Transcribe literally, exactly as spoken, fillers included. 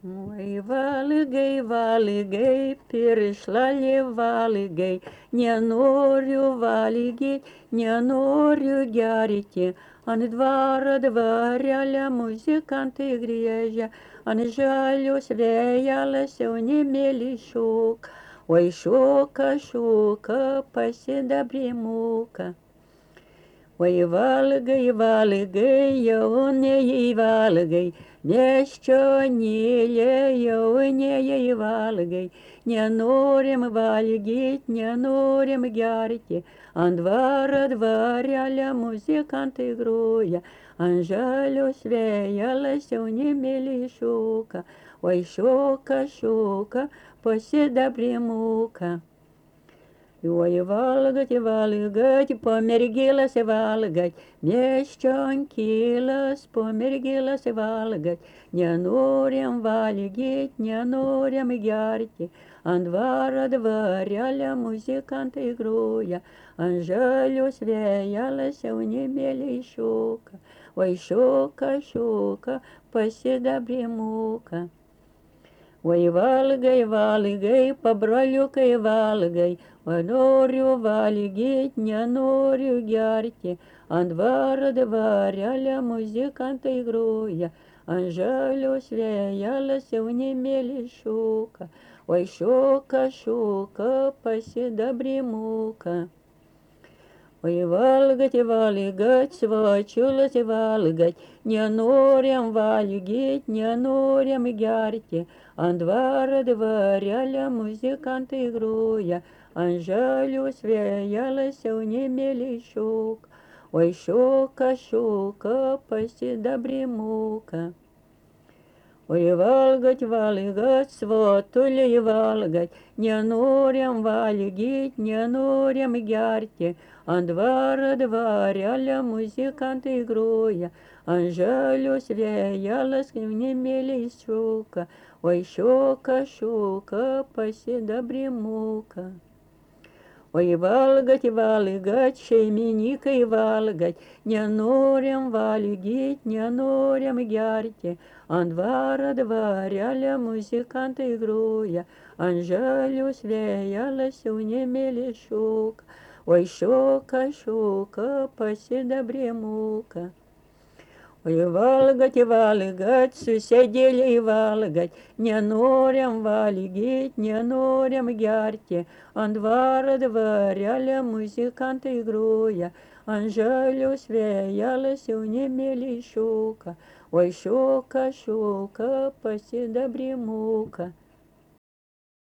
Ой, валгай, валгай, перешла ли валгай, не норю валгай, не норю гярите, ан двара дворяля музыканты грежа, ан жалю свеяла не мели шук, ой, шука, шука, паси добре мука. Ой, валгай, валгай, юне валгай, еще не юне валгай, не норем вальгить, не норем гярки, ан двара дворяля музыканты игруя, Анжелю свеялась у немели шука, ой, шука, шука, поседа примука. Ой, валгать, валгать, померегилась валгать, мещанкилась, померегилась валгать, не норем валгить, не норем ярки, ан двара дворяля музыканты игруя, Анжелю свеялась у немели шука, ой, шука, шука, поседа бремука. Ой, валгай, валгай, побролюкай, валгай, норю валгить, не норю гярки, ан двара дворяля музыканта игруя, Анжелю свеялась в немели шука, ой, шука, шука, поседа бремука. Ой, валгать, валгать, свачулась валгать, не норем вальгить, не норем гярки, ан двара дворяля музыканты игруя, Анжелю свеялась у немели шук, ой, шука, шука, поседа бремука. Ой, валгать, валгать, сватули валгать, не норем вальгить, не норем гярки, ан двара дворяля музыканты игруя, Анжелю свеялась в немели шука, ой, шука, шука, поседа бремука. Ой, валгать, валгать, шейменикой валгать, не норем вальгить, не норем гярки, ан двара дворяля музыканты игруя, Анжелю свеялась у немели шука, ой, шука, шука, поседа бремука. Ой, валгать, валгать, суседели валгать, не норем вальгить, не норем гярки, ан двара дворяля музыканты игруя, Анжелю свеялась у немели шука, ой, шука, шука, поседа бремука.